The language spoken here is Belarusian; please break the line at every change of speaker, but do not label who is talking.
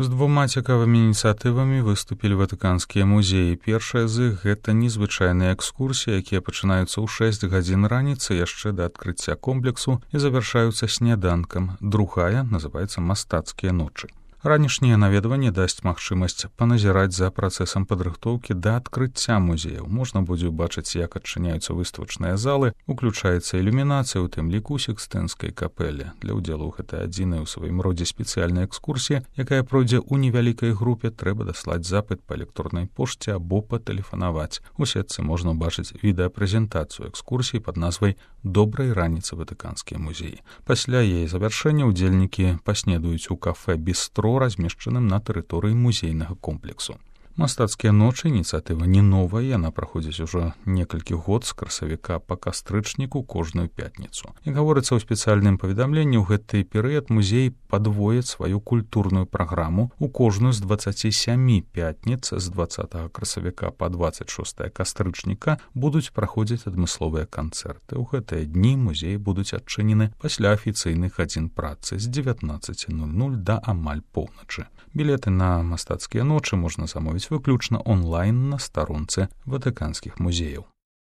З двума цікавымі ініцыятывамі выступілі ватыканскія музеі. Першая з іх — гэта незвычайныя экскурсіі, якія пачынаюцца ў 6 гадзін раніцы яшчэ да адкрыцця комплексу і завяршаюцца сняданкам. Другая называецца «Мастацкія ночы». Ранішняе наведванне дасць магчымасць паназіраць за працэсам падрыхтоўкі да адкрыцця музеяў. Можна будзе ўбачыць, як адчыняюцца выставачныя залы, уключаецца ілюмінацыя, у тым ліку Сікстынскай капэлі. Для ўдзелу ў гэтай адзінай у сваім родзе спецыяльнай экскурсіі, якая пройдзе ў невялікай групе, трэба даслаць запыт па электроннай пошце або патэлефанаваць. У сетцы можна ўбачыць відэапрэзентацыю экскурсіі пад назвай «Добрай раніцы ватыканскія музеі». Пасля яе завяршэння ўдзельнікі паснедаюць у кафэ-бістро, размешчаным на тэрыторыі музейнага комплексу. Мастацкія ночы — ініцыятыва не новая, яна праходзіць ужо некалькі год з красавіка па кастрычніку кожную пятніцу. Як гаворыцца ў спецыяльным паведамленні, ў гэты перыяд музей падвоіць сваю культурную праграму. У кожную з 27 пятніц з 20 красавіка па 26 кастрычніка будуць праходзіць адмысловыя канцэрты. У гэтыя дні музеі будуць адчынены пасля афіцыйных гадзін працы з 19:00 да амаль поўначы. Білеты на мастацкія ночы можна замовіць выключна онлайн на старонцы ватыканскіх музеяў.